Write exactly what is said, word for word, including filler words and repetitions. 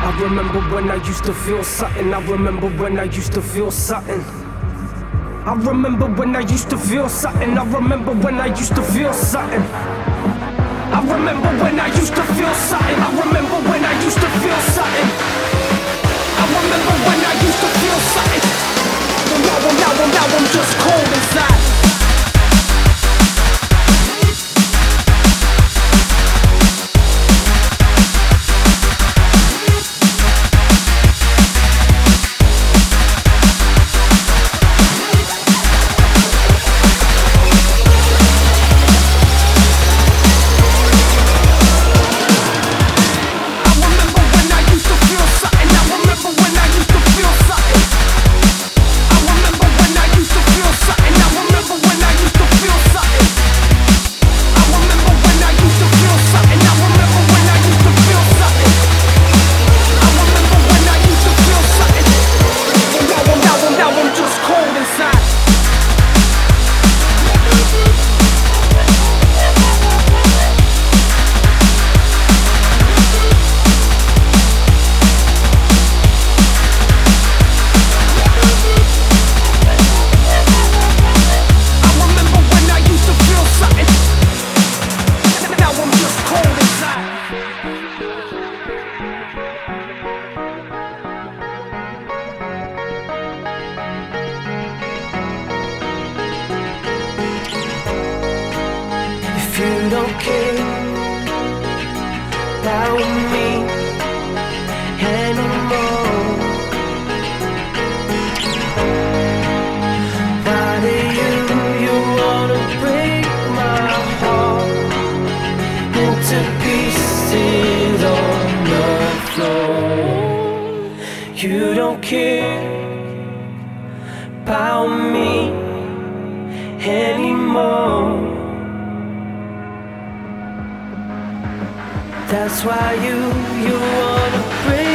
I remember when I used to feel something. I remember when I used to feel something. I remember when I used to feel something. I remember when I used to feel something. I remember when I used to feel something. I remember when I used to feel something. I remember when I used to feel something. But now I'm, now I'm, now I'm just cold inside. You don't care about me anymore. Why do you, you wanna break my heart into pieces on the floor? You don't care about me anymore. That's why you, you wanna break